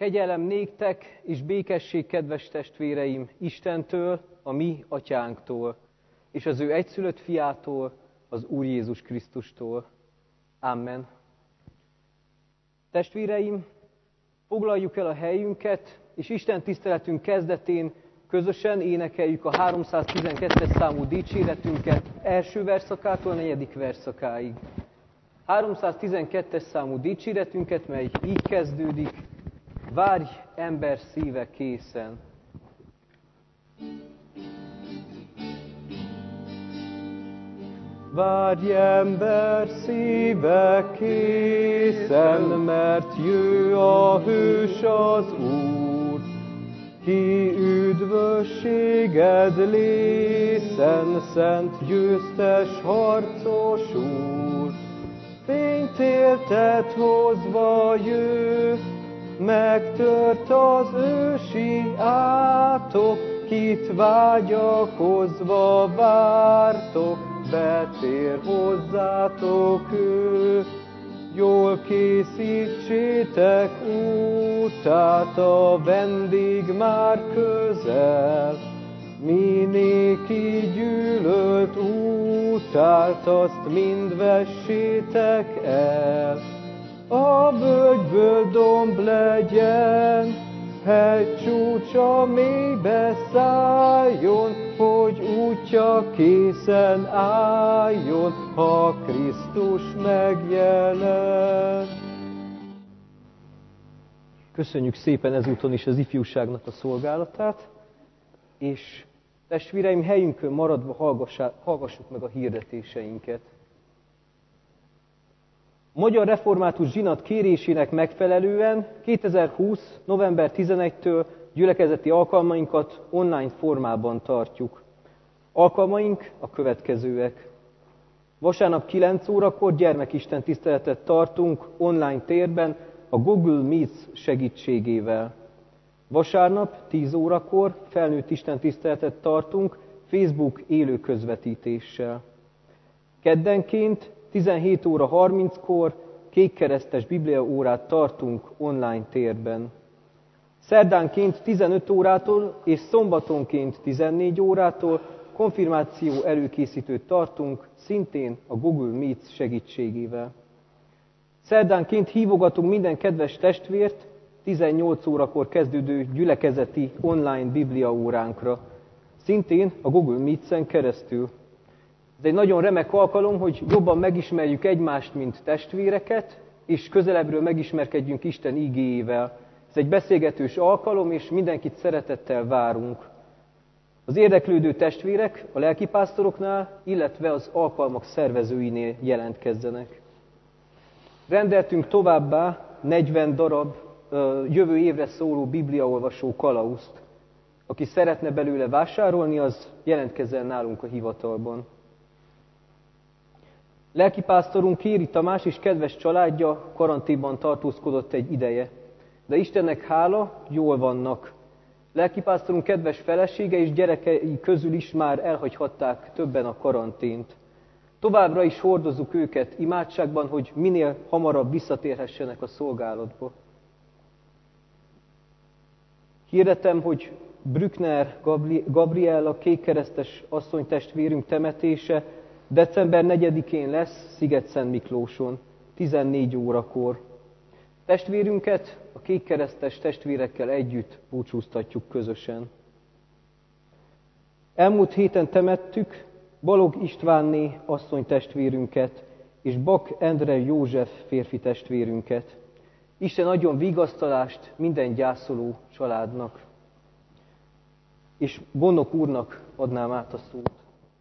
Kegyelem néktek és békesség, kedves testvéreim, Istentől, a mi atyánktól, és az ő egyszülött fiától, az Úr Jézus Krisztustól. Amen. Testvéreim, foglaljuk el a helyünket, és Isten tiszteletünk kezdetén közösen énekeljük a 312-es számú dicséretünket első verszakától a 4. verszakáig. 312-es számú dicséretünket, mely így kezdődik: Várj, ember szíve készen. Várj, ember szíve készen, mert jő a hős az Úr, ki üdvösséged lészen, szent győztes harcos Úr. Fényt érted hozva jő, megtört az ősi átok, kit vágyakozva vártok, betér hozzátok ő. Jól készítsétek útát, a vendég már közel, mi néki gyűlölt útát, azt mind vessétek el. A völgyből domb legyen, hegy csúcsa mélybe szálljon, hogy útja készen álljon, ha Krisztus megjelen. Köszönjük szépen ezúton is az ifjúságnak a szolgálatát, és testvéreim, helyünkön maradva hallgassuk meg a hirdetéseinket. A Magyar Református Zsinat kérésének megfelelően 2020. november 11-től gyülekezeti alkalmainkat online formában tartjuk. Alkalmaink a következőek. Vasárnap 9 órakor gyermekisten tiszteletet tartunk online térben a Google Meets segítségével. Vasárnap 10 órakor felnőtt Isten tiszteletet tartunk Facebook élő közvetítéssel. Keddenként 17 óra 30-kor kékkeresztes bibliaórát tartunk online térben. Szerdánként 15 órától és szombatonként 14 órától konfirmáció előkészítőt tartunk, szintén a Google Meets segítségével. Szerdánként hívogatunk minden kedves testvért 18 órakor kezdődő gyülekezeti online bibliaóránkra, szintén a Google Meets-en keresztül. Ez egy nagyon remek alkalom, hogy jobban megismerjük egymást, mint testvéreket, és közelebbről megismerkedjünk Isten igéjével. Ez egy beszélgetős alkalom, és mindenkit szeretettel várunk. Az érdeklődő testvérek a lelkipásztoroknál, illetve az alkalmak szervezőinél jelentkezzenek. Rendeltünk továbbá 40 darab jövő évre szóló bibliaolvasó kalauzt. Aki szeretne belőle vásárolni, az jelentkezzen nálunk a hivatalban. Lelkipásztorunk Kéri Tamás és kedves családja karanténban tartózkodott egy ideje, de Istennek hála, jól vannak. Lelkipásztorunk kedves felesége és gyerekei közül is már elhagyhatták többen a karantént. Továbbra is hordozzuk őket imádságban, hogy minél hamarabb visszatérhessenek a szolgálatba. Hirdetem, hogy Brückner Gabriella kékkeresztes asszonytestvérünk temetése december 4-én lesz Szigetszent Miklóson, 14 órakor. Testvérünket a kékkeresztes testvérekkel együtt búcsúztatjuk közösen. Elmúlt héten temettük Balog Istvánné asszonytestvérünket és Bak Endre József férfi testvérünket. Isten adjon vigasztalást minden gyászoló családnak. És Gondok úrnak adnám át a szót.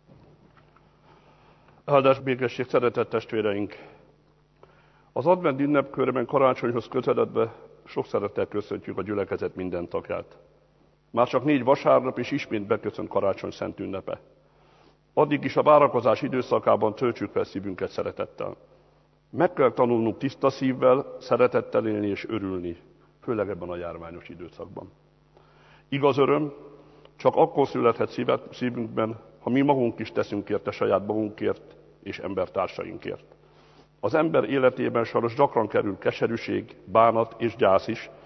Áldás, békesség, szeretett testvéreink! Az advent ünnepkörben karácsonyhoz közeledve sok szeretettel köszöntjük a gyülekezet minden tagját. Már csak 4 vasárnap és ismét beköszönt karácsony szent ünnepe. Addig is a várakozás időszakában töltsük fel szívünket szeretettel. Meg kell tanulnunk tiszta szívvel, szeretettel élni és örülni, főleg ebben a járványos időszakban. Igaz öröm csak akkor születhet szívünkben, ha mi magunk is teszünk érte saját magunkért és embertársainkért. Az ember életében sajnos gyakran kerül keserűség, bánat és gyász is,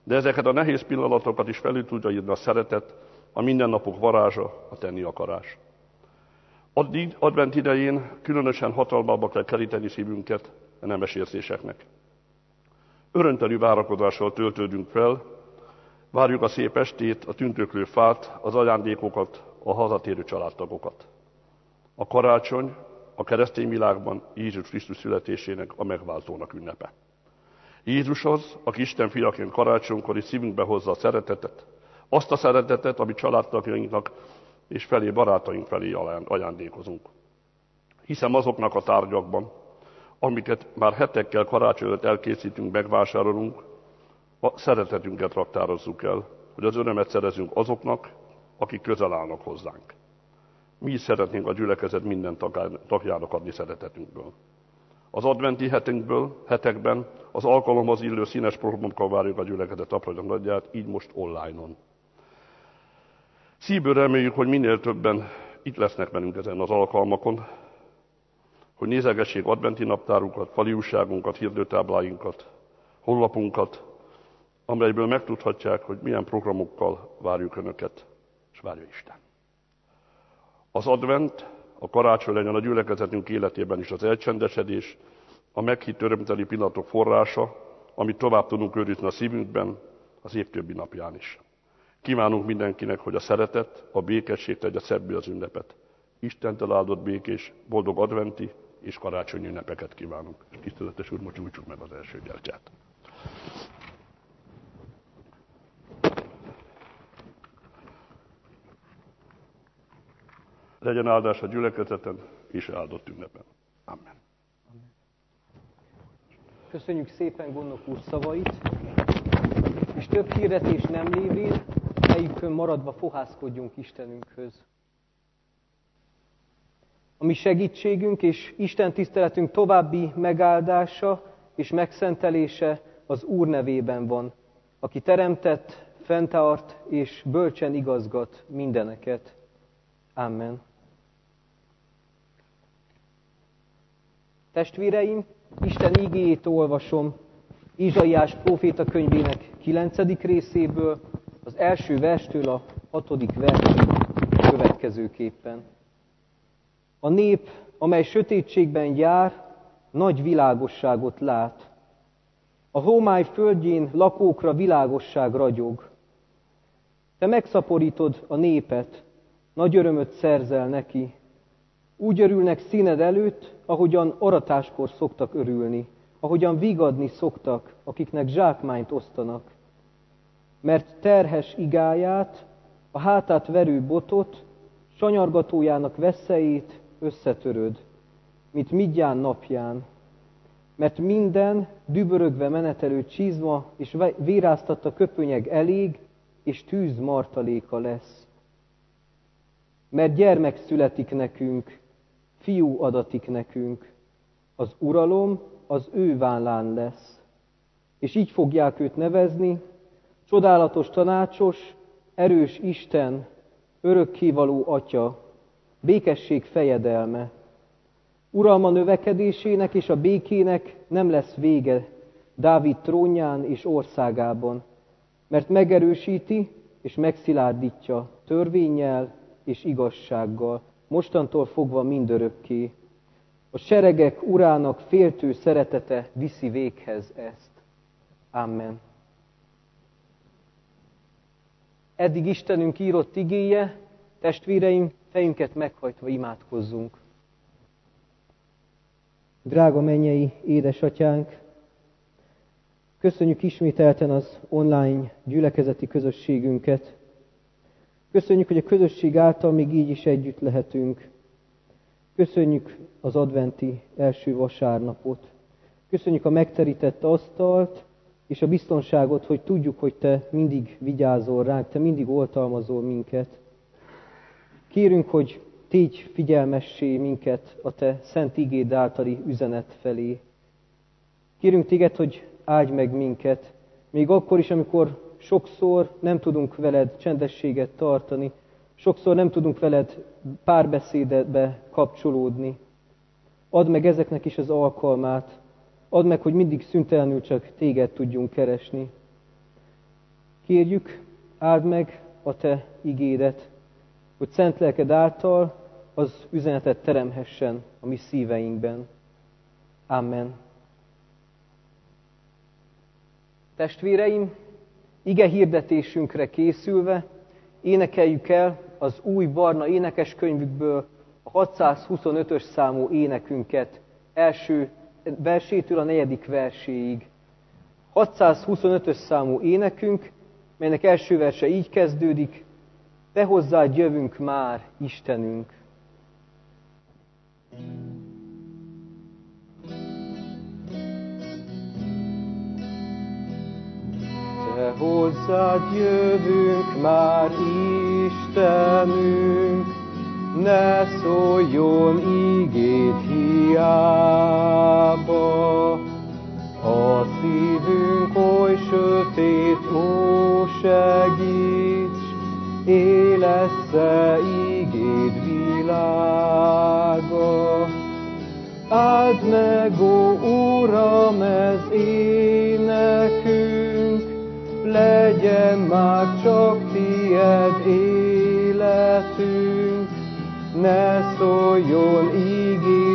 de ezeket a nehéz pillanatokat is felül tudja írni a szeretet, a mindennapok varázsa, a tenni akarás. Advent idején különösen hatalmába kell keríteni szívünket a nemes érzéseknek. Örömteli várakozással töltődünk fel, várjuk a szép estét, a tündöklő fát, az ajándékokat, a hazatérő családtagokat. A karácsony a keresztény világban Jézus Krisztus születésének a megváltónak ünnepe. Jézus az, aki Isten fiaként karácsonykor is szívünkbe hozza a szeretetet, azt a szeretetet, amit családtagjainknak és barátaink felé ajándékozunk. Hiszem azoknak a tárgyakban, amiket már hetekkel karácsony előtt elkészítünk, megvásárolunk, a szeretetünket raktározzuk el, hogy az örömet szerezünk azoknak, akik közel állnak hozzánk. Mi is szeretnénk a gyülekezet minden tagjának adni szeretetünkből. Az adventi hetekben az alkalomhoz illő színes programokkal várjuk a gyülekezet apró nagyját, így most online-on. Szívből reméljük, hogy minél többen itt lesznek velünk ezen az alkalmakon, hogy nézegessék adventi naptárukat, fali újságunkat, hirdőtábláinkat, honlapunkat, amelyből megtudhatják, hogy milyen programokkal várjuk Önöket, és várja Isten. Az advent, a karácsony legyen a gyülekezetünk életében is az elcsendesedés, a meghitt örömteli pillanatok forrása, amit tovább tudunk őrizni a szívünkben az év többi napján is. Kívánunk mindenkinek, hogy a szeretet, a békesség tegye szebbé az ünnepet. Istentől áldott békés, boldog adventi és karácsonyi ünnepeket kívánunk. És tiszteletes Úr, most gyújtsuk meg az első gyertyát. Legyen áldás a gyülekezeten és áldott ünnepen. Amen. Köszönjük szépen Gondnok úr szavait, és több hirdetés nem lévén, helyükön maradva fohászkodjunk Istenünkhöz. A mi segítségünk és Isten tiszteletünk további megáldása és megszentelése az Úr nevében van, aki teremtett, fenntart és bölcsen igazgat mindeneket. Amen. Testvéreim, Isten igéjét olvasom Ézsaiás próféta könyvének 9. részéből, az első verstől a 6. versig következőképpen. A nép, amely sötétségben jár, nagy világosságot lát. A homály földjén lakókra világosság ragyog. Te megszaporítod a népet, nagy örömöt szerzel neki. Úgy örülnek színed előtt, ahogyan aratáskor szoktak örülni, ahogyan vigadni szoktak, akiknek zsákmányt osztanak. Mert terhes igáját, a hátát verő botot, sanyargatójának veszélyét összetöröd, mint Midján napján. Mert minden dübörögve menetelő csizma és véráztatta köpönyeg elég, és tűz martaléka lesz. Mert gyermek születik nekünk, fiú adatik nekünk, az uralom az ő vállán lesz. És így fogják őt nevezni, csodálatos tanácsos, erős Isten, örökkévaló Atya, békesség fejedelme. Uralma növekedésének és a békének nem lesz vége Dávid trónján és országában, mert megerősíti és megszilárdítja törvénnyel és igazsággal, mostantól fogva mindörökké. A seregek urának féltő szeretete viszi véghez ezt. Amen. Eddig Istenünk írott igéje, testvéreim, fejünket meghajtva imádkozzunk. Drága mennyei édesatyánk, köszönjük ismételten az online gyülekezeti közösségünket. Köszönjük, hogy a közösség által még így is együtt lehetünk. Köszönjük az adventi első vasárnapot. Köszönjük a megterített asztalt, és a biztonságot, hogy tudjuk, hogy Te mindig vigyázol ránk, Te mindig oltalmazol minket. Kérünk, hogy tégy figyelmessé minket a Te szent igéd általi üzenet felé. Kérünk Téged, hogy áldj meg minket, még akkor is, amikor sokszor nem tudunk veled csendességet tartani, sokszor nem tudunk veled párbeszédbe kapcsolódni. Add meg ezeknek is az alkalmát, add meg, hogy mindig szüntelenül csak Téged tudjunk keresni. Kérjük, áld meg a Te igédet, hogy szent lelked által az üzenetet teremhessen a mi szíveinkben. Amen. Testvéreim, ige hirdetésünkre készülve énekeljük el az új barna énekeskönyvükből a 625-ös számú énekünket, első versétől a 4. verséig. 625-ös számú énekünk, melynek első verse így kezdődik: Te hozzád jövünk már, Istenünk. Te hozzád jövünk már, Istenünk, ne szóljon igéd hiába. A szívünk oly sötét, ó segíts, élessze igéd világa. Áld meg, ó Uram, ez énekünk, legyen már csak tied életünk, ne szóljon igéd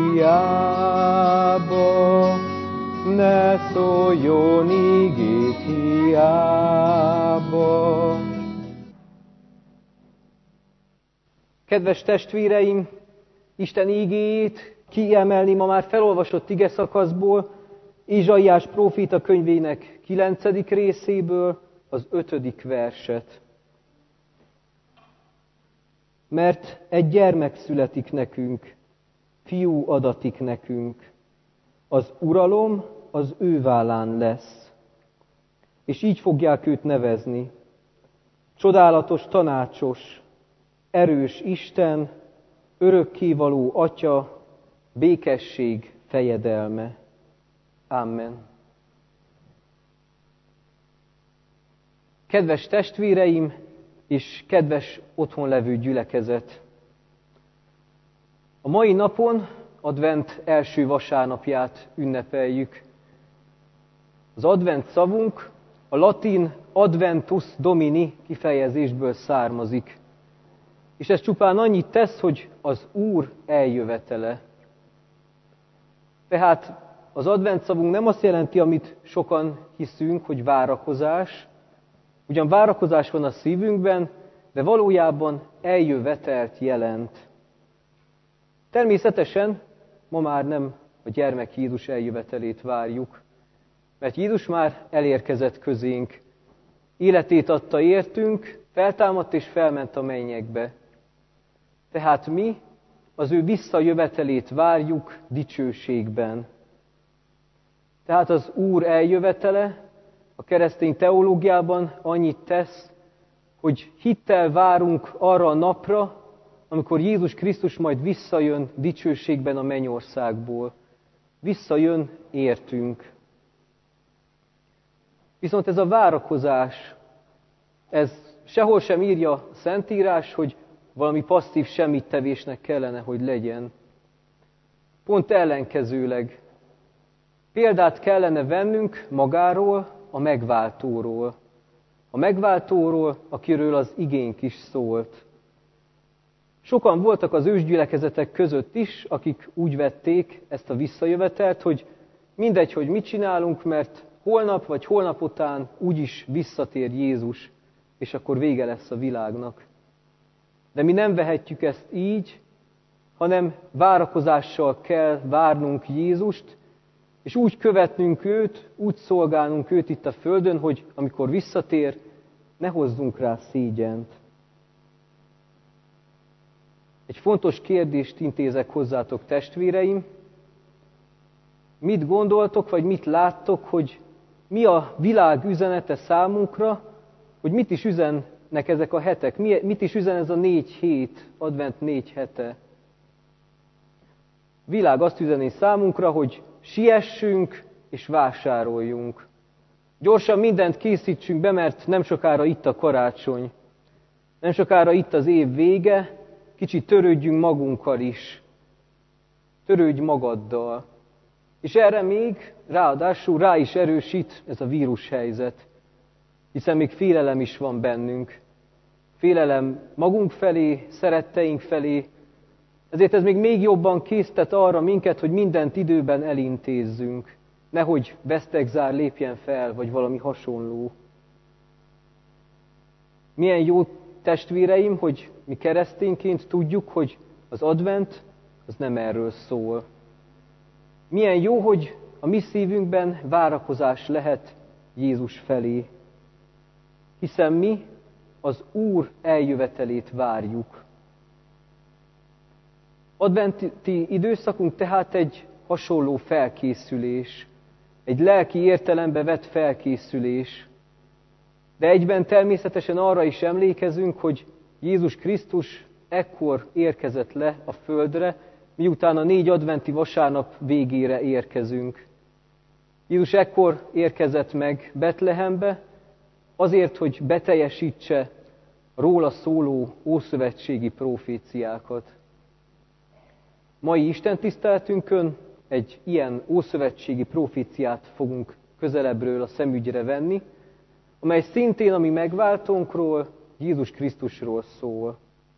hiába, ne szóljon igéd hiába. Kedves testvéreim, Isten igéjét kiemelni ma már felolvasott igeszakaszból, Ézsaiás próféta könyvének 9. részéből az 5. verset. Mert egy gyermek születik nekünk, fiú adatik nekünk, az uralom az ő vállán lesz, és így fogják őt nevezni: Csodálatos tanácsos, erős Isten, örökkévaló Atya, békesség fejedelme. Amen. Kedves testvéreim és kedves otthon levő gyülekezet! A mai napon advent első vasárnapját ünnepeljük. Az advent szavunk a latin adventus domini kifejezésből származik. És ez csupán annyit tesz, hogy az Úr eljövetele. Tehát az advent szavunk nem azt jelenti, amit sokan hiszünk, hogy várakozás. Ugyan várakozás van a szívünkben, de valójában eljövetelt jelent. Természetesen ma már nem a gyermek Jézus eljövetelét várjuk, mert Jézus már elérkezett közénk. Életét adta értünk, feltámadt és felment a mennyekbe. Tehát mi az ő visszajövetelét várjuk dicsőségben. Tehát az Úr eljövetele a keresztény teológiában annyit tesz, hogy hittel várunk arra a napra, amikor Jézus Krisztus majd visszajön dicsőségben a mennyországból. Visszajön értünk. Viszont ez a várakozás, ez sehol sem írja a Szentírás, hogy valami passzív semmittevésnek kellene, hogy legyen. Pont ellenkezőleg. Példát kellene vennünk magáról, a megváltóról. A megváltóról, akiről az igénk is szólt. Sokan voltak az ősgyülekezetek között is, akik úgy vették ezt a visszajövetelt, hogy mindegy, hogy mit csinálunk, mert holnap vagy holnap után úgyis visszatér Jézus, és akkor vége lesz a világnak. De mi nem vehetjük ezt így, hanem várakozással kell várnunk Jézust, és úgy követnünk őt, úgy szolgálnunk őt itt a földön, hogy amikor visszatér, ne hozzunk rá szégyent. Egy fontos kérdést intézek hozzátok, testvéreim. Mit gondoltok, vagy mit láttok, hogy mi a világ üzenete számunkra, hogy mit is üzennek ezek a hetek? Mit is üzen ez a 4 hét, advent 4 hete? A világ azt üzeni számunkra, hogy siessünk és vásároljunk. Gyorsan mindent készítsünk be, mert nem sokára itt a karácsony. Nem sokára itt az év vége, kicsit törődjünk magunkkal is. Törődj magaddal. És erre még ráadásul rá is erősít ez a vírushelyzet. hiszen még félelem is van bennünk. Félelem magunk felé, szeretteink felé, ezért ez még jobban késztet arra minket, hogy mindent időben elintézzünk. Nehogy vesztegzár lépjen fel, vagy valami hasonló. Milyen jó, testvéreim, hogy mi keresztényként tudjuk, hogy az advent az nem erről szól. Milyen jó, hogy a mi szívünkben várakozás lehet Jézus felé, hiszen mi az Úr eljövetelét várjuk. Adventi időszakunk tehát egy hasonló felkészülés, egy lelki értelembe vett felkészülés, de egyben természetesen arra is emlékezünk, hogy Jézus Krisztus ekkor érkezett le a földre, miután a 4 adventi vasárnap végére érkezünk. Jézus ekkor érkezett meg Betlehembe, azért, hogy beteljesítse róla szóló ószövetségi proféciákat. Mai istentiszteletünkön egy ilyen ószövetségi proféciát fogunk közelebbről a szemügyre venni, amely szintén a mi megváltónkról, Jézus Krisztusról szól.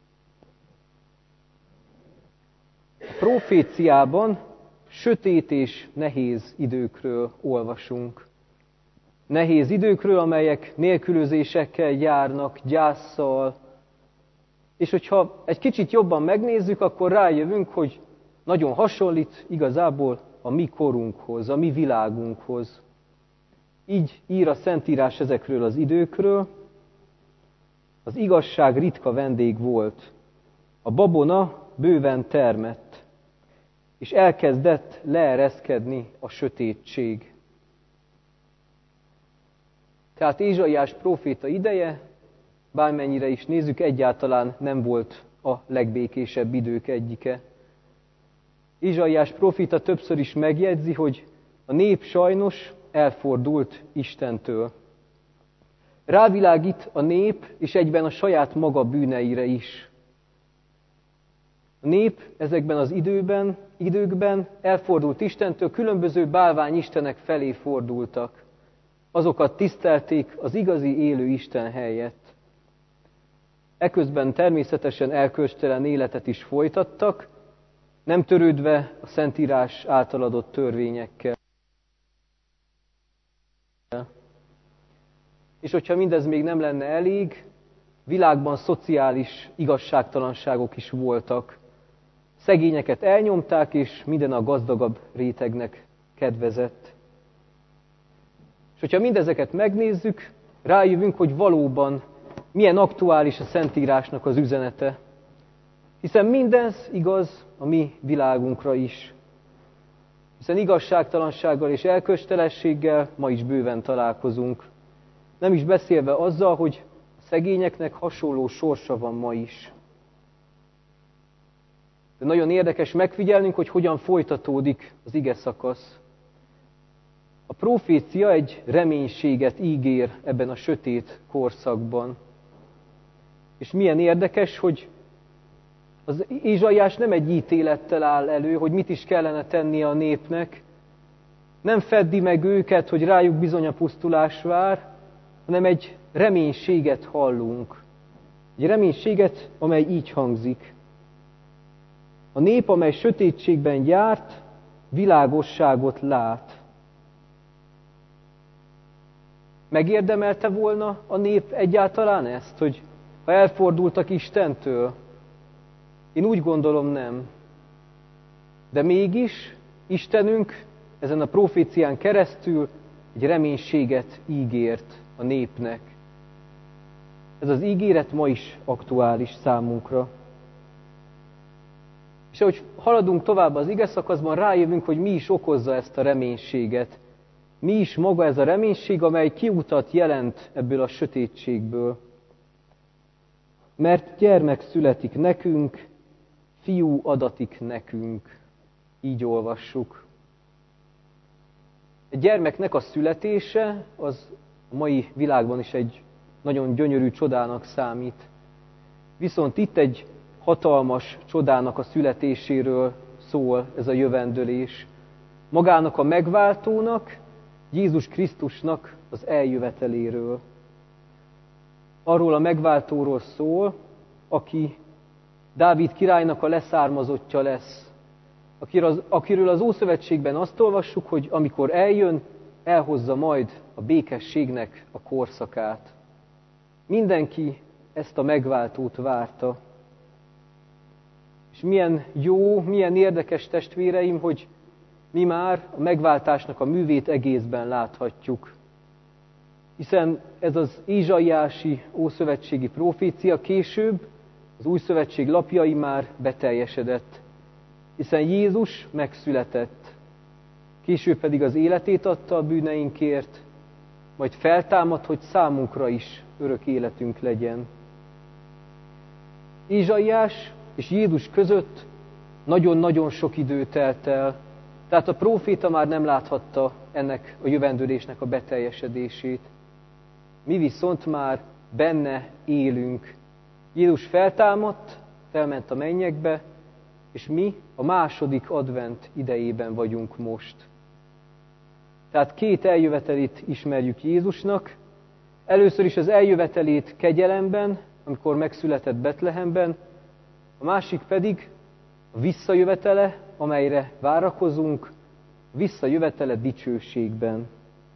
A proféciában sötét és nehéz időkről olvasunk. Nehéz időkről, amelyek nélkülözésekkel járnak, gyásszal, és hogyha egy kicsit jobban megnézzük, akkor rájövünk, hogy nagyon hasonlít igazából a mi korunkhoz, a mi világunkhoz. Így ír a Szentírás ezekről az időkről. Az igazság ritka vendég volt. A babona bőven termett, és elkezdett leereszkedni a sötétség. Tehát Ézsaiás próféta ideje, bármennyire is nézzük, egyáltalán nem volt a legbékésebb idők egyike. Ézsaiás próféta többször is megjegyzi, hogy a nép sajnos elfordult Istentől. Rávilágít a nép, és egyben a saját maga bűneire is. A nép ezekben az időkben elfordult Istentől, különböző bálványistenek felé fordultak. Azokat tisztelték az igazi élő Isten helyett. Eközben természetesen erkölcstelen életet is folytattak, nem törődve a Szentírás által adott törvényekkel. És hogyha mindez még nem lenne elég, világban szociális igazságtalanságok is voltak. Szegényeket elnyomták, és minden a gazdagabb rétegnek kedvezett. És hogyha mindezeket megnézzük, rájövünk, hogy valóban milyen aktuális a Szentírásnak az üzenete. Hiszen mindez igaz a mi világunkra is. Hiszen igazságtalansággal és erkölcstelenséggel ma is bőven találkozunk. Nem is beszélve azzal, hogy a szegényeknek hasonló sorsa van ma is. De nagyon érdekes megfigyelnünk, hogy hogyan folytatódik az ige szakasz. A profécia egy reménységet ígér ebben a sötét korszakban. És milyen érdekes, hogy az Ézsaiás nem egy ítélettel áll elő, hogy mit is kellene tennie a népnek. Nem feddi meg őket, hogy rájuk bizony a pusztulás vár, hanem egy reménységet hallunk. Egy reménységet, amely így hangzik. A nép, amely sötétségben járt, világosságot lát. Megérdemelte volna a nép egyáltalán ezt, hogy ha elfordultak Istentől? Én úgy gondolom, nem. De mégis Istenünk ezen a profécián keresztül egy reménységet ígért a népnek. Ez az ígéret ma is aktuális számunkra. És ahogy haladunk tovább az ige szakaszban, rájövünk, hogy mi is okozza ezt a reménységet. Mi is maga ez a reménység, amely kiutat jelent ebből a sötétségből. Mert gyermek születik nekünk, fiú adatik nekünk. Így olvassuk. Egy gyermeknek a születése az a mai világban is egy nagyon gyönyörű csodának számít. Viszont itt egy hatalmas csodának a születéséről szól ez a jövendőlés. Magának a megváltónak, Jézus Krisztusnak az eljöveteléről. arról a megváltóról szól, aki Dávid királynak a leszármazottja lesz. Akiről az Ószövetségben azt olvassuk, hogy amikor eljön, elhozza majd a békességnek a korszakát. Mindenki ezt a megváltót várta. És milyen jó, milyen érdekes, testvéreim, hogy mi már a megváltásnak a művét egészben láthatjuk. Hiszen ez az ézsaiási ószövetségi profécia később az új szövetség lapjai már beteljesedett. Hiszen Jézus megszületett, később pedig az életét adta a bűneinkért, majd feltámad, hogy számunkra is örök életünk legyen. Ézsaiás és Jézus között nagyon-nagyon sok idő telt el, tehát a próféta már nem láthatta ennek a jövendőlésnek a beteljesedését. Mi viszont már benne élünk. Jézus feltámadt, felment a mennyekbe, és mi a második advent idejében vagyunk most. Tehát két eljövetelét ismerjük Jézusnak. Először is az eljövetelét kegyelemben, amikor megszületett Betlehemben, a másik pedig a visszajövetele, amelyre várakozunk, visszajövetele dicsőségben.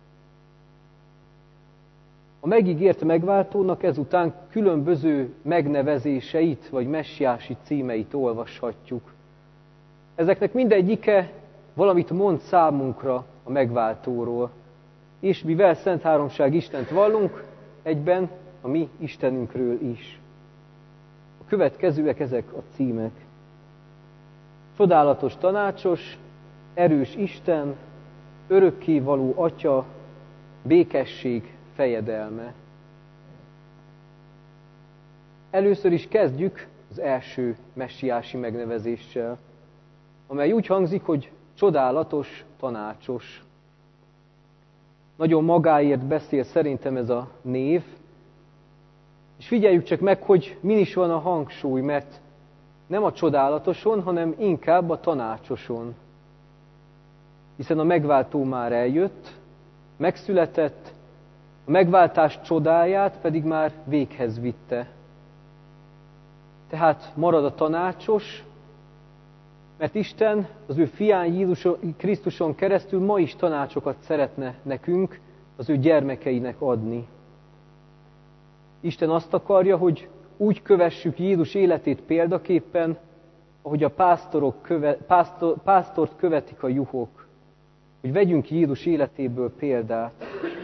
A megígért megváltónak ezután különböző megnevezéseit, vagy messiási címeit olvashatjuk. Ezeknek mindegyike valamit mond számunkra a megváltóról. És mivel Szent Háromság Istent vallunk, egyben a mi Istenünkről is. A következőek ezek a címek. Csodálatos tanácsos, erős Isten, örökkévaló Atya, békesség fejedelme. Először is kezdjük az első messiási megnevezéssel, amely úgy hangzik, hogy csodálatos tanácsos. Nagyon magáért beszél szerintem ez a név, és figyeljük csak meg, hogy min is van a hangsúly, mert nem a csodálatoson, hanem inkább a tanácsoson. Hiszen a megváltó már eljött, megszületett, a megváltás csodáját pedig már véghez vitte. Tehát marad a tanácsos, mert Isten az ő fián Jézus Krisztuson keresztül ma is tanácsokat szeretne nekünk, az ő gyermekeinek adni. Isten azt akarja, hogy úgy kövessük Jézus életét példaképpen, ahogy a pásztort követik a juhok. Hogy vegyünk Jézus életéből példát.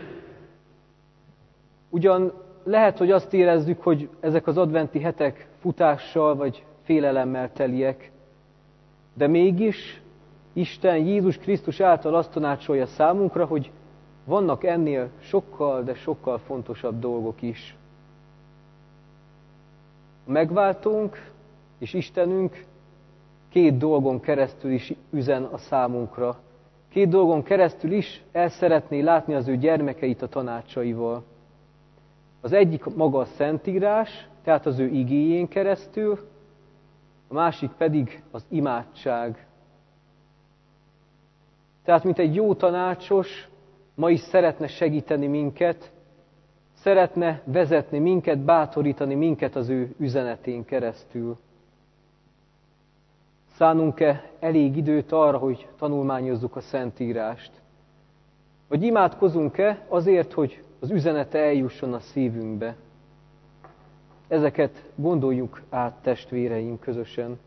Ugyan lehet, hogy azt érezzük, hogy ezek az adventi hetek futással vagy félelemmel teliek, de mégis Isten Jézus Krisztus által azt tanácsolja számunkra, hogy vannak ennél sokkal, de sokkal fontosabb dolgok is. A megváltónk és Istenünk két dolgon keresztül is üzen a számunkra. Két dolgon keresztül is el szeretné látni az ő gyermekeit a tanácsaival. Az egyik maga a Szentírás, tehát az ő igéjén keresztül, a másik pedig az imádság. Tehát, mint egy jó tanácsos, ma is szeretne segíteni minket, szeretne vezetni minket, bátorítani minket az ő üzenetén keresztül. Szánunk-e elég időt arra, hogy tanulmányozzuk a Szentírást? Vagy imádkozunk-e azért, hogy az üzenete eljusson a szívünkbe? Ezeket gondoljuk át, testvéreim, közösen.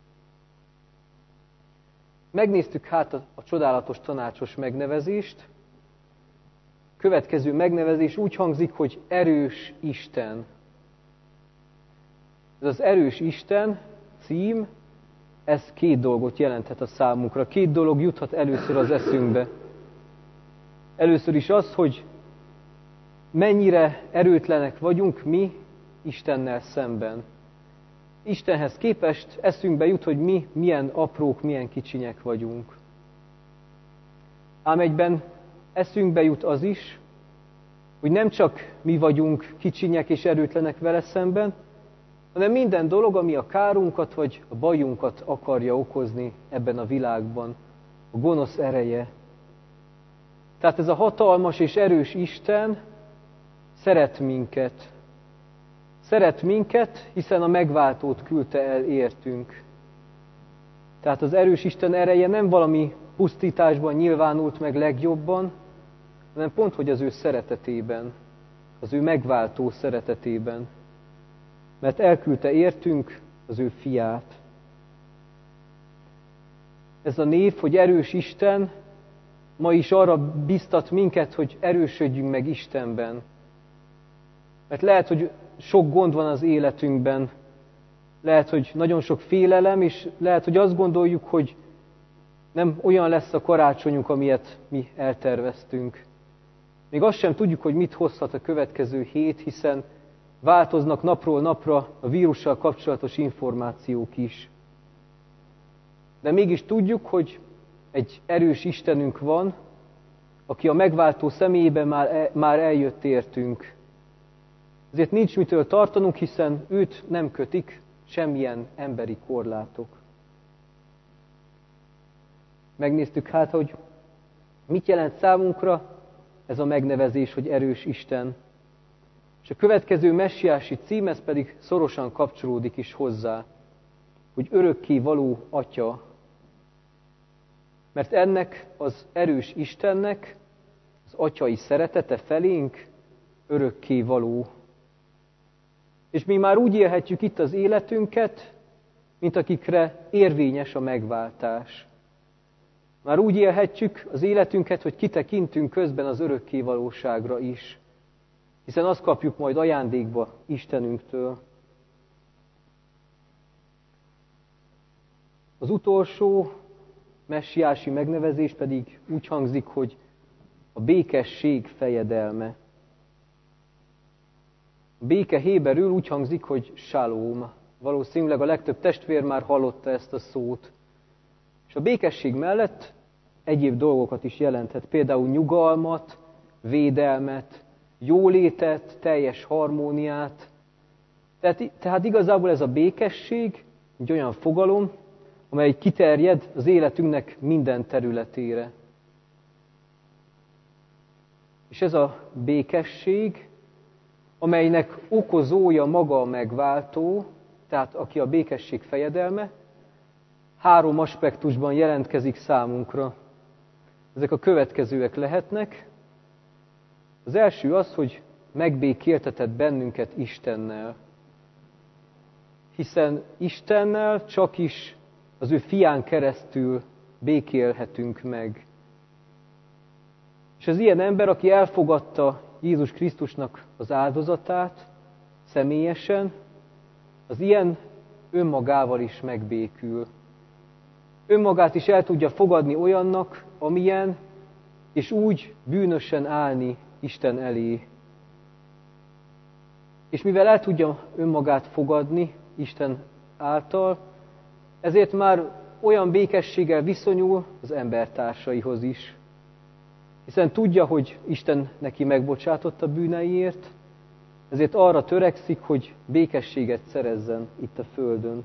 Megnéztük hát a csodálatos tanácsos megnevezést. Következő megnevezés úgy hangzik, hogy erős Isten. Ez az erős Isten cím, ez két dolgot jelenthet a számunkra. Két dolog juthat először az eszünkbe. Először is az, hogy mennyire erőtlenek vagyunk mi Istennel szemben. Istenhez képest eszünkbe jut, hogy mi milyen aprók, milyen kicsinyek vagyunk. Ám egyben eszünkbe jut az is, hogy nem csak mi vagyunk kicsinyek és erőtlenek vele szemben, hanem minden dolog, ami a kárunkat vagy a bajunkat akarja okozni ebben a világban, a gonosz ereje. Tehát ez a hatalmas és erős Isten szeret minket. Szeret minket, hiszen a megváltót küldte el értünk. Tehát az erős Isten ereje nem valami pusztításban nyilvánult meg legjobban, hanem pont, hogy az ő szeretetében, az ő megváltó szeretetében. Mert elküldte értünk az ő fiát. Ez a név, hogy erős Isten, ma is arra biztat minket, hogy erősödjünk meg Istenben. Mert lehet, hogy sok gond van az életünkben, lehet, hogy nagyon sok félelem, és lehet, hogy azt gondoljuk, hogy nem olyan lesz a karácsonyunk, amilyet mi elterveztünk. Még azt sem tudjuk, hogy mit hozhat a következő hét, hiszen változnak napról napra a vírussal kapcsolatos információk is. De mégis tudjuk, hogy egy erős Istenünk van, aki a megváltó személyében már eljött értünk. Ezért nincs mitől tartanunk, hiszen őt nem kötik semmilyen emberi korlátok. Megnéztük hát, hogy mit jelent számunkra ez a megnevezés, hogy erős Isten. És a következő messiási cím, ez pedig szorosan kapcsolódik is hozzá, hogy örökké való Atya. Mert ennek az erős Istennek az atyai szeretete felénk örökké való. És mi már úgy élhetjük itt az életünket, mint akikre érvényes a megváltás. Már úgy élhetjük az életünket, hogy kitekintünk közben az örökké valóságra is. Hiszen azt kapjuk majd ajándékba Istenünktől. Az utolsó messiási megnevezés pedig úgy hangzik, hogy a békesség fejedelme. A béke héberül úgy hangzik, hogy shalom. Valószínűleg a legtöbb testvér már hallotta ezt a szót. És a békesség mellett egyéb dolgokat is jelenthet. Például nyugalmat, védelmet, jólétet, teljes harmóniát. Tehát igazából ez a békesség egy olyan fogalom, amely kiterjed az életünknek minden területére. És ez a békesség, amelynek okozója maga a megváltó, tehát aki a békesség fejedelme, 3 aspektusban jelentkezik számunkra. Ezek a következőek lehetnek. Az első az, hogy megbékéltetett bennünket Istennel. Hiszen Istennel csak is az ő fián keresztül békélhetünk meg. És az ilyen ember, aki elfogadta Jézus Krisztusnak az áldozatát személyesen, az ilyen önmagával is megbékül. Önmagát is el tudja fogadni olyannak, amilyen, és úgy bűnösen állni Isten elé. És mivel el tudja önmagát fogadni Isten által, ezért már olyan békességgel viszonyul az embertársaihoz is. Hiszen tudja, hogy Isten neki megbocsátott a bűneiért, ezért arra törekszik, hogy békességet szerezzen itt a földön.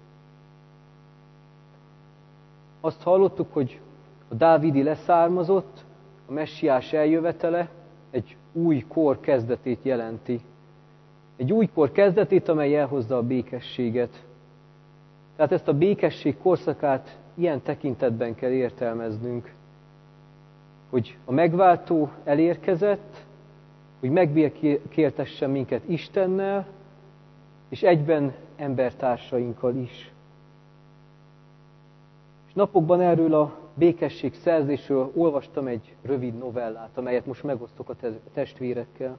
Azt hallottuk, hogy a dávidi leszármazott, a messiás eljövetele egy új kor kezdetét jelenti. Egy új kor kezdetét, amely elhozza a békességet. Tehát ezt a békesség korszakát ilyen tekintetben kell értelmeznünk, hogy a megváltó elérkezett, hogy megbékéltessen minket Istennel, és egyben embertársainkkal is. És napokban erről a békesség szerzésről olvastam egy rövid novellát, amelyet most megosztok a testvérekkel.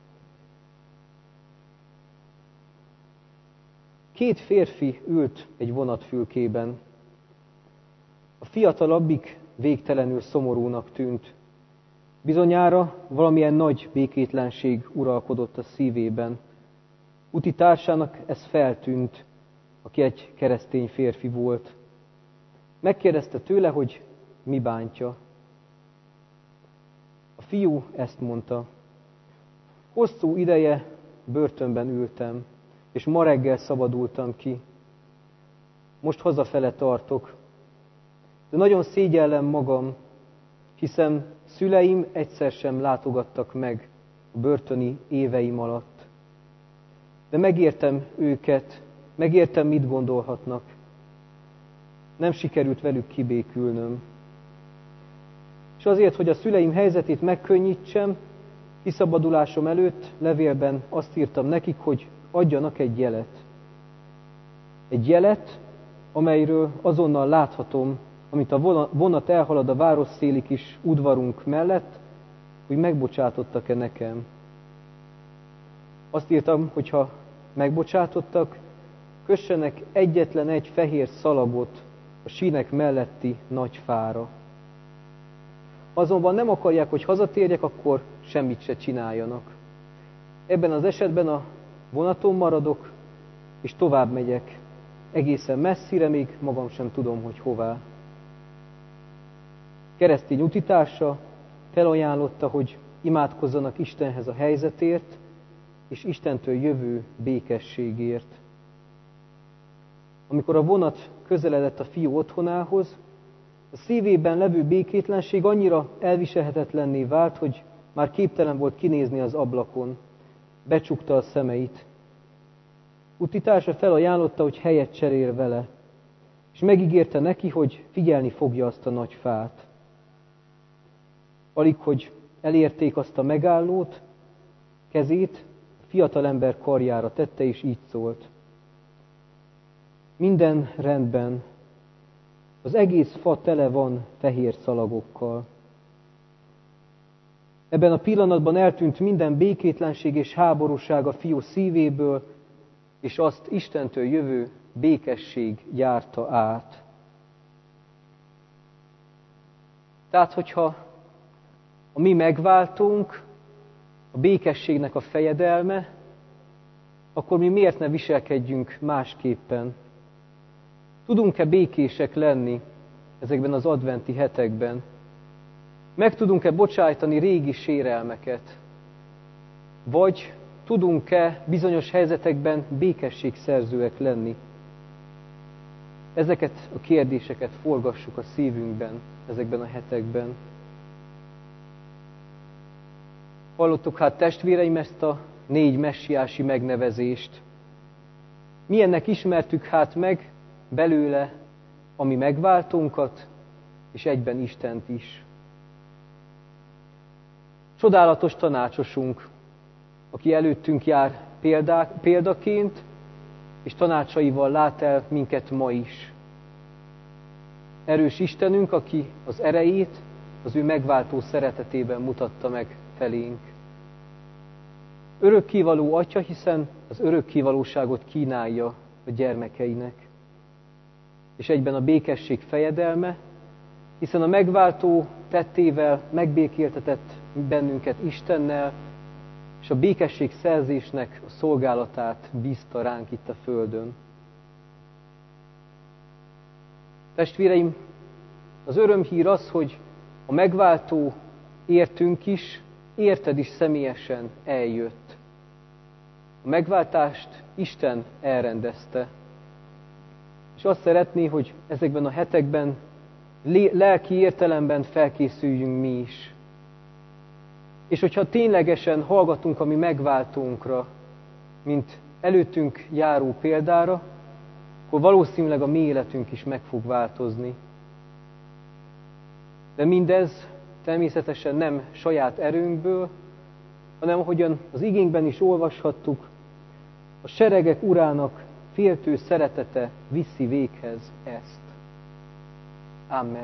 2 férfi ült egy vonatfülkében. A fiatalabbik végtelenül szomorúnak tűnt. Bizonyára valamilyen nagy békétlenség uralkodott a szívében. Úti társának ez feltűnt, aki egy keresztény férfi volt. Megkérdezte tőle, hogy mi bántja. A fiú ezt mondta: hosszú ideje börtönben ültem, és ma reggel szabadultam ki. Most hazafele tartok, de nagyon szégyellem magam, hiszen szüleim egyszer sem látogattak meg a börtöni éveim alatt. de megértem őket, megértem, mit gondolhatnak. Nem sikerült velük kibékülnöm. És azért, hogy a szüleim helyzetét megkönnyítsem, kiszabadulásom előtt levélben azt írtam nekik, hogy adjanak egy jelet. Egy jelet, amelyről azonnal láthatom, amint a vonat elhalad a városszéli kis udvarunk mellett, hogy megbocsátottak-e nekem. Azt írtam, hogy ha megbocsátottak, kössenek egyetlen egy fehér szalagot a sínek melletti nagy fára. Azonban nem akarják, hogy hazatérjek, akkor semmit se csináljanak. Ebben az esetben a vonaton maradok, és tovább megyek. Egészen messzire, még magam sem tudom, hogy hová. Keresztény utitársa felajánlotta, hogy imádkozzanak Istenhez a helyzetért, és Istentől jövő békességért. Amikor a vonat közeledett a fiú otthonához, a szívében levő békétlenség annyira elviselhetetlenné vált, hogy már képtelen volt kinézni az ablakon. Becsukta a szemeit. Utitársa felajánlotta, hogy helyet cserél vele, és megígérte neki, hogy figyelni fogja azt a nagy fát. Alig, hogy elérték azt a megállót, kezét a fiatalember karjára tette, és így szólt. Minden rendben, az egész fa tele van fehér szalagokkal. Ebben a pillanatban eltűnt minden békétlenség és háborúság a fiú szívéből, és azt Istentől jövő békesség járta át. Tehát, hogyha a mi megváltónk, a békességnek a fejedelme, akkor mi miért ne viselkedjünk másképpen? Tudunk-e békések lenni ezekben az adventi hetekben? Meg tudunk-e bocsájtani régi sérelmeket? Vagy tudunk-e bizonyos helyzetekben békességszerzőek lenni? Ezeket a kérdéseket forgassuk a szívünkben ezekben a hetekben. Hallottuk hát, testvéreim, ezt a 4 messiási megnevezést. Milyennek ismertük hát meg belőle a mi megváltónkat, és egyben Istent is. Csodálatos tanácsosunk, aki előttünk jár példaként, és tanácsaival lát el minket ma is. Erős Istenünk, aki az erejét az ő megváltó szeretetében mutatta meg felénk. Örökkévaló Atya, hiszen az örökkévalóságot kínálja a gyermekeinek. És egyben a békesség fejedelme, hiszen a megváltó tettével megbékéltetett bennünket Istennel, és a békesség szerzésnek a szolgálatát bízta ránk itt a földön. Testvéreim, az örömhír az, hogy a megváltó értünk is, érted is személyesen eljött. A megváltást Isten elrendezte. És azt szeretné, hogy ezekben a hetekben lelki értelemben felkészüljünk mi is. És hogyha ténylegesen hallgatunk a mi megváltónkra, mint előttünk járó példára, akkor valószínűleg a mi életünk is meg fog változni. De mindez természetesen nem saját erőnkből, hanem ahogyan az igénkben is olvashattuk, a seregek urának féltő szeretete viszi véghez ezt. Amen.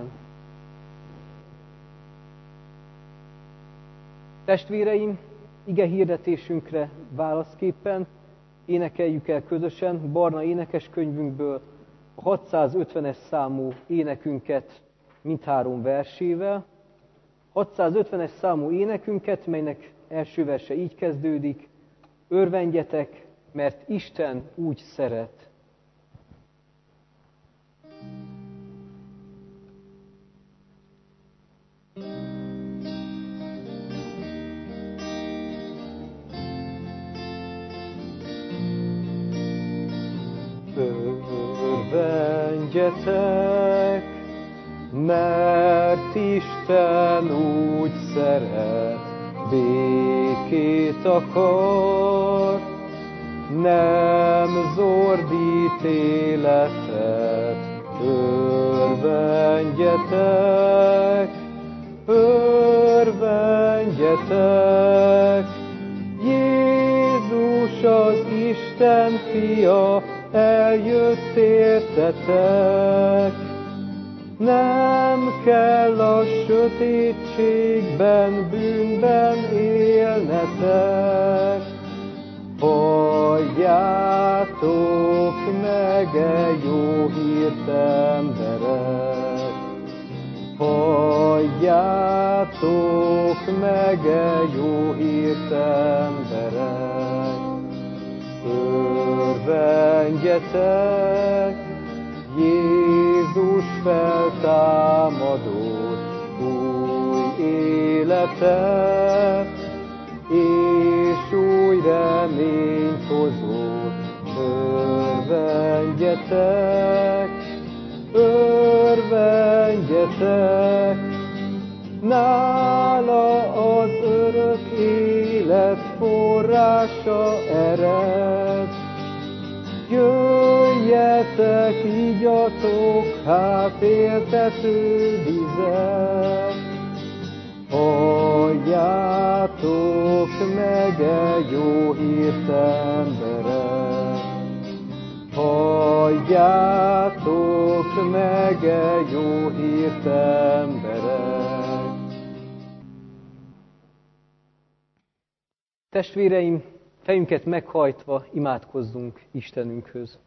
Testvéreim, ige hirdetésünkre válaszképpen énekeljük el közösen Barna énekeskönyvünkből a 650-es számú énekünket mindhárom versével. 650-es számú énekünket, melynek első verse így kezdődik: örvendjetek, mert Isten úgy szeret. Örvendjetek, mert Isten úgy szeret, békét akar, nem zordít életet, örvendjetek, örvendjetek. Jézus az Isten fia, eljött értetek. Nem kell a sötétségben, bűnben élnetek. Halljátok meg jó hírt, emberek! Halljátok meg jó hírt, emberek! Örvendjetek, Jézus feltámadott, új életet, és új reményt hozott. Örvendjetek, örvendjetek, nála az örök élet forrása ered. Jöjjetek, igyatok hát éltető vizet. Halljátok meg jó hírt, emberek! Halljátok meg jó hírt, emberek! Testvéreim, fejünket meghajtva imádkozzunk Istenünkhöz.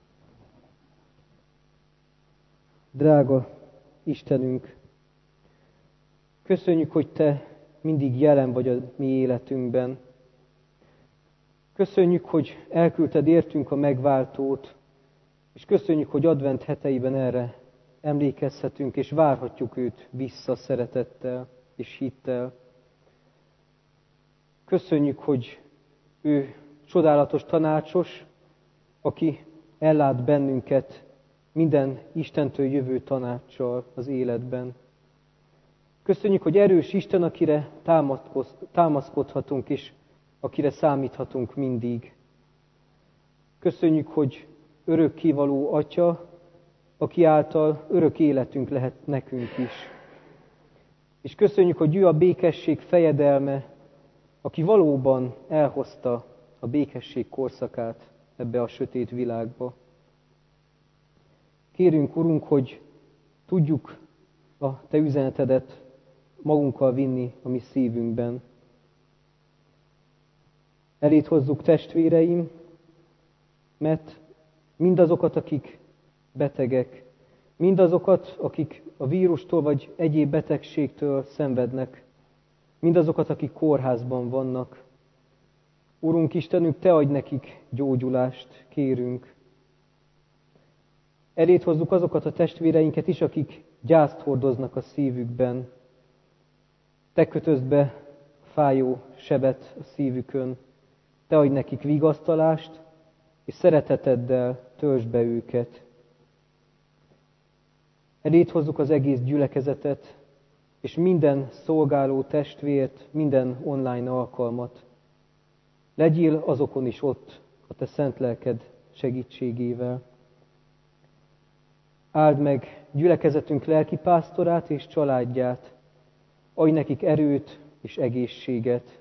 Drága Istenünk, köszönjük, hogy Te mindig jelen vagy a mi életünkben. Köszönjük, hogy elküldted értünk a megváltót, és köszönjük, hogy advent heteiben erre emlékezhetünk, és várhatjuk őt vissza szeretettel és hittel. Köszönjük, hogy ő csodálatos tanácsos, aki ellát bennünket minden Istentől jövő tanácssal az életben. Köszönjük, hogy erős Isten, akire támaszkodhatunk, és akire számíthatunk mindig. Köszönjük, hogy örökkévaló Atya, aki által örök életünk lehet nekünk is. És köszönjük, hogy ő a békesség fejedelme, aki valóban elhozta a békesség korszakát ebbe a sötét világba. Kérünk, Urunk, hogy tudjuk a Te üzenetedet magunkkal vinni a mi szívünkben. Eléd hozzuk, testvéreim, mert mindazokat, akik betegek, mindazokat, akik a vírustól vagy egyéb betegségtől szenvednek, mindazokat, akik kórházban vannak. Urunk Istenünk, Te adj nekik gyógyulást, kérünk. Eléd hozzuk azokat a testvéreinket is, akik gyászt hordoznak a szívükben. Te kötözd be fájó sebet a szívükön. Te adj nekik vigasztalást, és szereteteddel töltsd be őket. Eléd hozzuk az egész gyülekezetet, és minden szolgáló testvért, minden online alkalmat. Legyél azokon is ott a Te szent lelked segítségével. Áld meg gyülekezetünk lelkipásztorát és családját, adj nekik erőt és egészséget.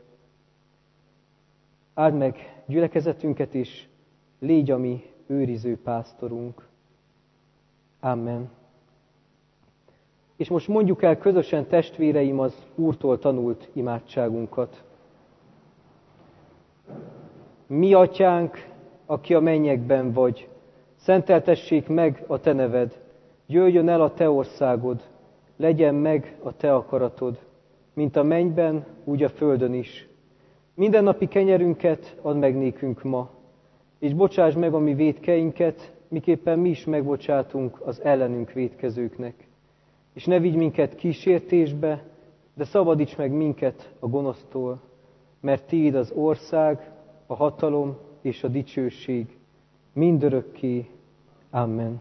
Áld meg gyülekezetünket is, légy a mi őriző pásztorunk. Amen. És most mondjuk el közösen, testvéreim, az Úrtól tanult imádságunkat. Mi atyánk, aki a mennyekben vagy, szenteltessék meg a Te neved, jöjjön el a Te országod, legyen meg a Te akaratod, mint a mennyben, úgy a földön is. Mindennapi kenyerünket add meg nékünk ma, és bocsásd meg a mi vétkeinket, miképpen mi is megbocsátunk az ellenünk vétkezőknek. És ne vigy minket kísértésbe, de szabadíts meg minket a gonosztól, mert Tiéd az ország, a hatalom és a dicsőség mindörökké. Amen.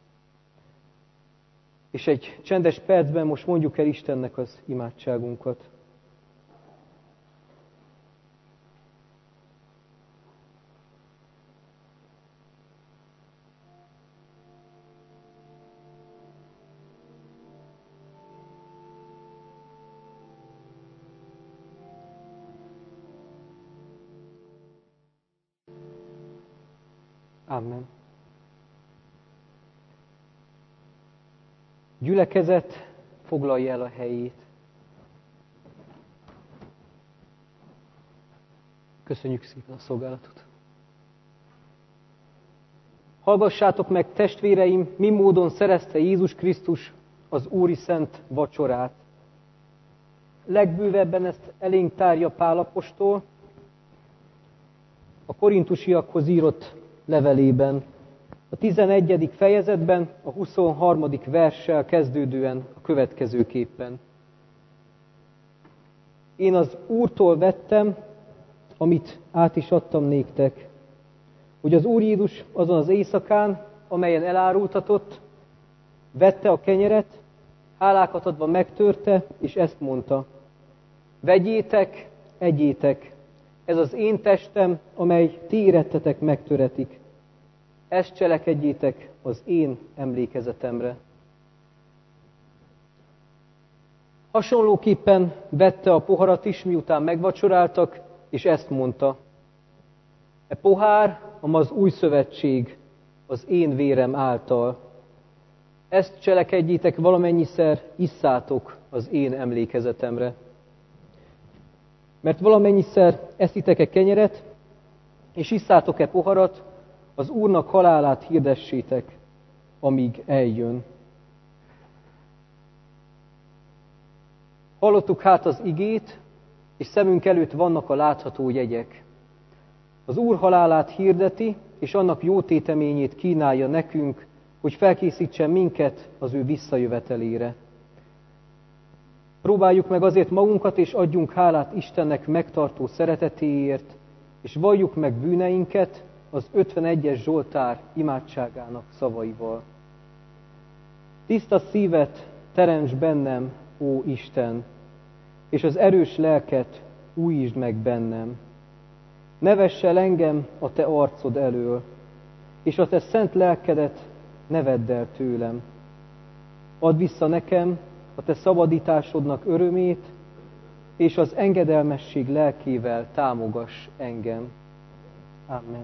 És egy csendes percben most mondjuk el Istennek az imádságunkat. Amen. Gyülekezet, foglalja el a helyét. Köszönjük szépen a szolgálatot. Hallgassátok meg, testvéreim, mi módon szerezte Jézus Krisztus az Úri Szent Vacsorát. Legbővebben ezt elénk tárja Pál apostol a korintusiakhoz írott levelében. A 11. fejezetben, a 23. verssel kezdődően a következőképpen. Én az Úrtól vettem, amit át is adtam néktek, hogy az Úr Jézus azon az éjszakán, amelyen elárultatott, vette a kenyeret, hálákat adva megtörte, és ezt mondta: vegyétek, egyétek, ez az én testem, amely ti érettetek megtöretik. Ezt cselekedjétek az én emlékezetemre. Hasonlóképpen vette a poharat is, miután megvacsoráltak, és ezt mondta: e pohár, az új szövetség, az én vérem által. Ezt cselekedjétek valamennyiszer, isszátok az én emlékezetemre. Mert valamennyiszer eszitek-e kenyeret, és isszátok-e poharat, az Úrnak halálát hirdessétek, amíg eljön. Hallottuk hát az igét, és szemünk előtt vannak a látható jegyek. Az Úr halálát hirdeti, és annak jó téteményét kínálja nekünk, hogy felkészítsen minket az ő visszajövetelére. Próbáljuk meg azért magunkat, és adjunk hálát Istennek megtartó szeretetéért, és valljuk meg bűneinket az 51-es Zsoltár imádságának szavaival. Tiszta szívet teremts bennem, ó Isten, és az erős lelket újítsd meg bennem. Ne vess el engem a te arcod elől, és a te szent lelkedet ne vedd el tőlem. Add vissza nekem a te szabadításodnak örömét, és az engedelmesség lelkével támogass engem. Amen.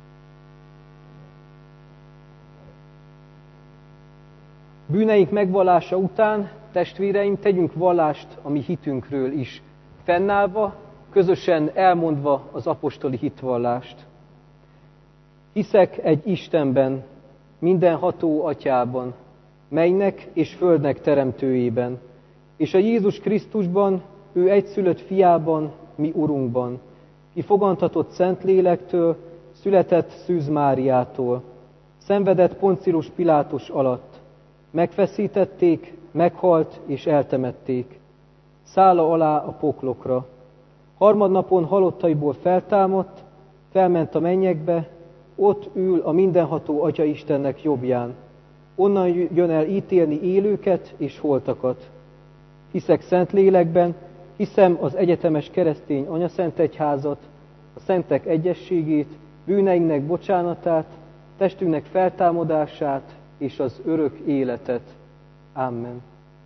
Bűneink megvallása után, testvéreim, tegyünk vallást a mi hitünkről is, fennállva, közösen elmondva az apostoli hitvallást. Hiszek egy Istenben, mindenható Atyában, mennynek és földnek teremtőjében, és a Jézus Krisztusban, ő egyszülött fiában, mi Urunkban, ki fogantatott Szentlélektől, született Szűz Máriától, szenvedett Poncius Pilátus alatt, megfeszítették, meghalt és eltemették, szála alá a poklokra. Harmadnapon halottaiból feltámadt, felment a mennyekbe, ott ül a mindenható Atya Istennek jobbján. Onnan jön el ítélni élőket és holtakat. Hiszek Szentlélekben, hiszem az egyetemes keresztény anyaszentegyházat, a szentek egyességét, bűneinknek bocsánatát, testünknek feltámadását és az örök életet. Amen.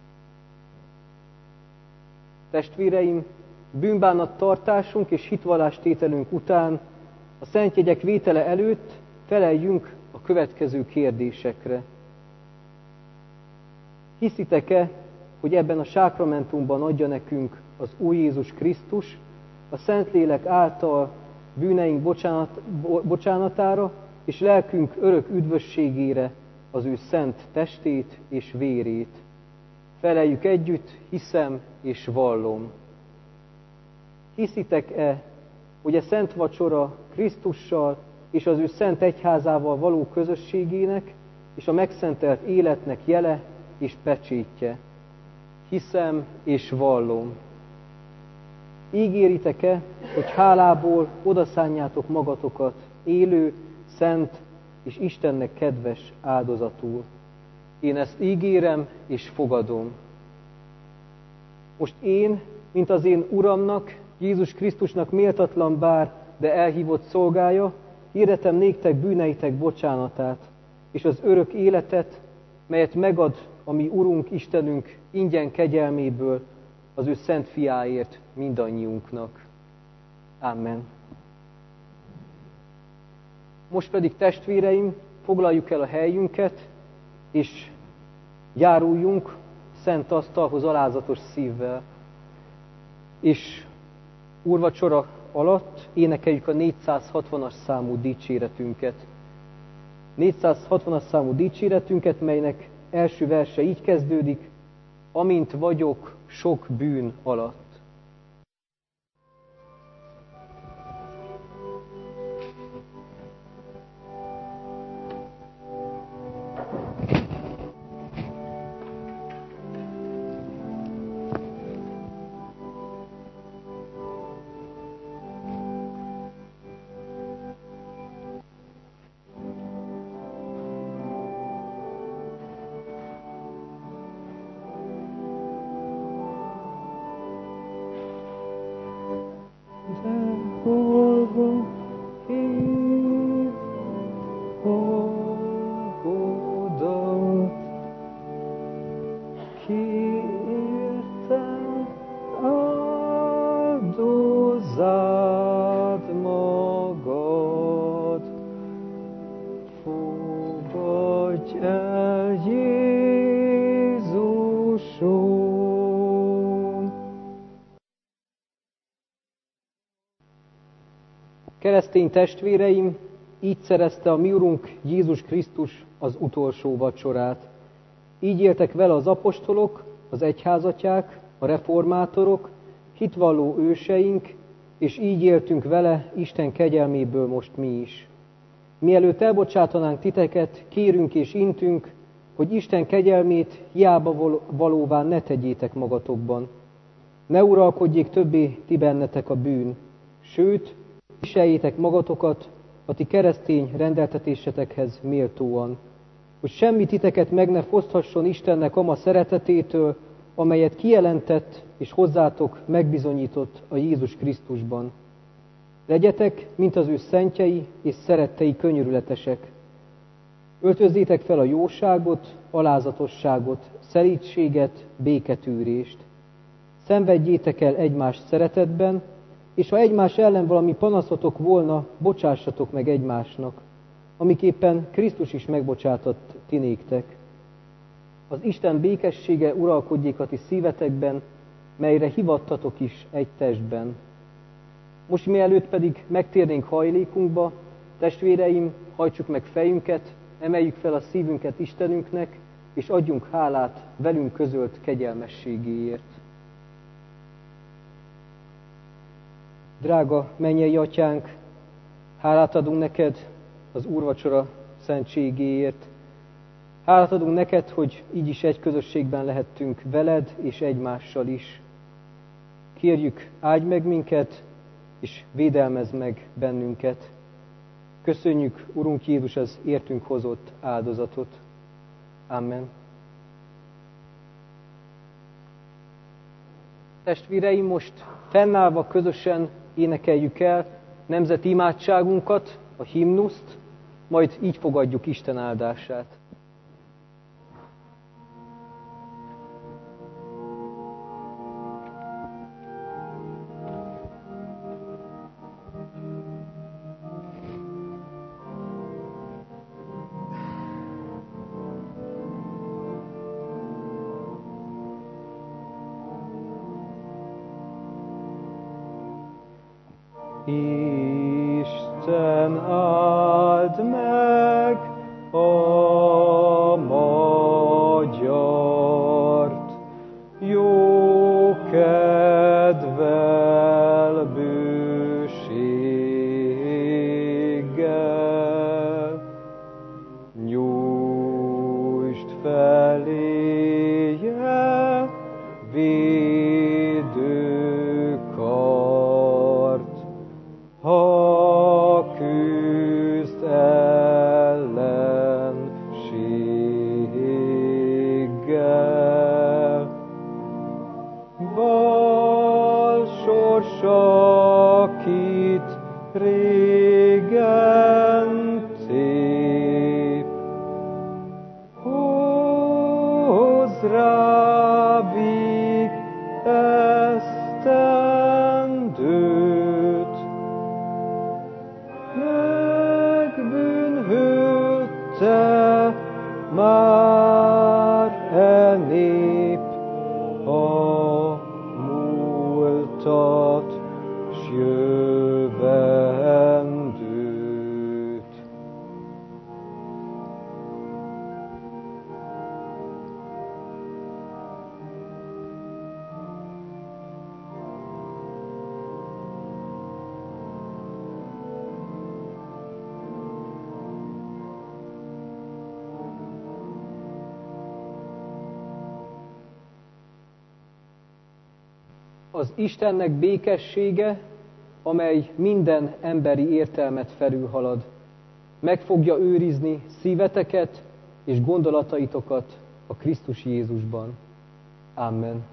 Testvéreim, bűnbánat tartásunk és hitvallástételünk után, a szentjegyek vétele előtt feleljünk a következő kérdésekre. Hiszitek-e, hogy ebben a sákramentumban adja nekünk az Úr Jézus Krisztus, a Szentlélek által bűneink bocsánatára és lelkünk örök üdvösségére az ő szent testét és vérét? Feleljük együtt, hiszem és vallom. Hiszitek-e, hogy a szent vacsora Krisztussal és az ő szent egyházával való közösségének és a megszentelt életnek jele és pecsétje? Hiszem és vallom. Ígéritek-e, hogy hálából odaszánjátok magatokat élő, szent és Istennek kedves áldozatul? Én ezt ígérem és fogadom. Most én, mint az én Uramnak, Jézus Krisztusnak méltatlan bár, de elhívott szolgája, hirdetem néktek bűneitek bocsánatát, és az örök életet, melyet megad a mi Urunk Istenünk ingyen kegyelméből az ő szent fiáért mindannyiunknak. Amen. Most pedig, testvéreim, foglaljuk el a helyünket, és járuljunk szent asztalhoz alázatos szívvel. És úrvacsora alatt énekeljük a 460-as számú dicséretünket. 460-as számú dicséretünket, melynek első verse így kezdődik: amint vagyok sok bűn alatt. Keresztény testvéreim, így szerezte a mi Urunk Jézus Krisztus az utolsó vacsorát. Így éltek vele az apostolok, az egyházatyák, a reformátorok, hitvalló őseink, és így éltünk vele Isten kegyelméből most mi is. Mielőtt elbocsátanánk titeket, kérünk és intünk, hogy Isten kegyelmét hiába valóvá ne tegyétek magatokban. Ne uralkodjék többé ti bennetek a bűn, sőt, viseljétek magatokat a ti keresztény rendeltetésetekhez méltóan, hogy semmi titeket meg ne foszthasson Istennek ama szeretetétől, amelyet kijelentett és hozzátok megbizonyított a Jézus Krisztusban. Legyetek, mint az ő szentjei és szerettei könyörületesek. Öltözzétek fel a jóságot, alázatosságot, szelídséget, béketűrést. Szenvedjétek el egymást szeretetben, és ha egymás ellen valami panaszotok volna, bocsássatok meg egymásnak, amiképpen Krisztus is megbocsátott ti néktek. Az Isten békessége uralkodjék a ti szívetekben, melyre hivattatok is egy testben. Most mielőtt pedig megtérnénk hajlékunkba, testvéreim, hajtsuk meg fejünket, emeljük fel a szívünket Istenünknek, és adjunk hálát velünk közölt kegyelmességéért. Drága mennyei Atyánk, hálát adunk neked az úrvacsora szentségéért. Hálát adunk neked, hogy így is egy közösségben lehettünk veled és egymással is. Kérjük, áldj meg minket, és védelmezd meg bennünket. Köszönjük, Urunk Jézus, az értünk hozott áldozatot. Amen. Testvéreim, most fennállva közösen énekeljük el nemzeti imádságunkat, a himnuszt, majd így fogadjuk Isten áldását. Isten áld meg a magyart, jó kedvel, bőséggel, nyújtsd feléje védőkart, ha küld Te már e nép a múltat, s jövendőt. Az Istennek békessége, amely minden emberi értelmet felülhalad, meg fogja őrizni szíveteket és gondolataitokat a Krisztus Jézusban. Amen.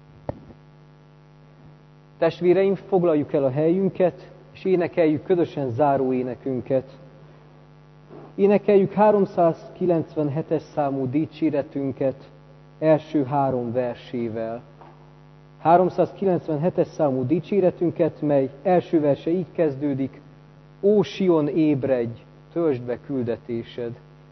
Testvéreim, foglaljuk el a helyünket, és énekeljük közösen záró énekünket. Énekeljük 397-es számú dicséretünket első 3 versével. 397-es számú dicséretünket, mely első verse így kezdődik: Ó Sion, ébredj, töltsd be küldetésed!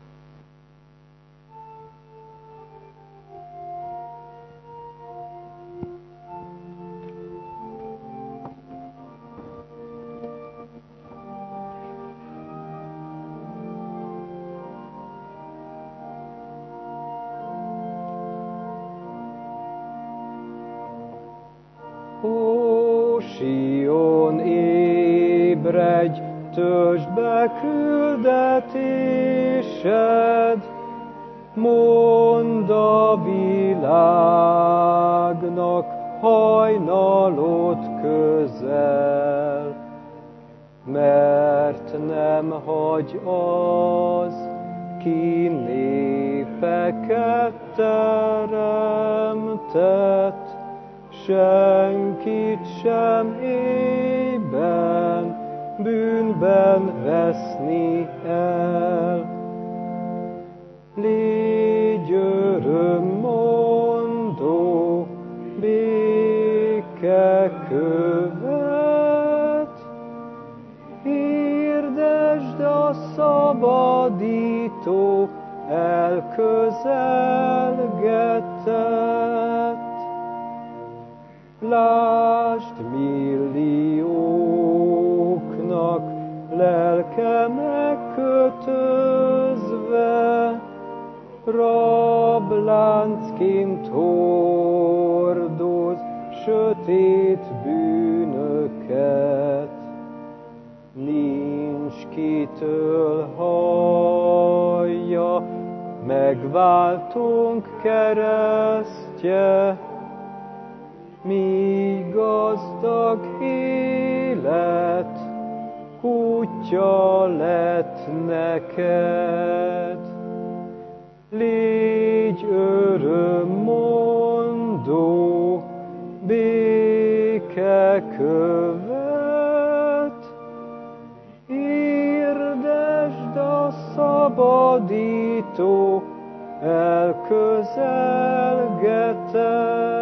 Ó Sion, ébredj, töltsd be küldetésed, mondd a világnak, hajnalod közel, mert nem hagy az, ki népeket teremtett, senkit sem éjben, bűnben veszni el. Légy örömmondó, békekövet, hirdesd a szabadító elközelgetett. Lásd millióknak lelke megkötözve, rabláncként hordoz sötét bűnöket. Nincs kitől hallja megváltónk keresztje, míg gazdag élet kútja lett neked. Légy örömmondó, békekövet, hirdesd a szabadító elközelgetett.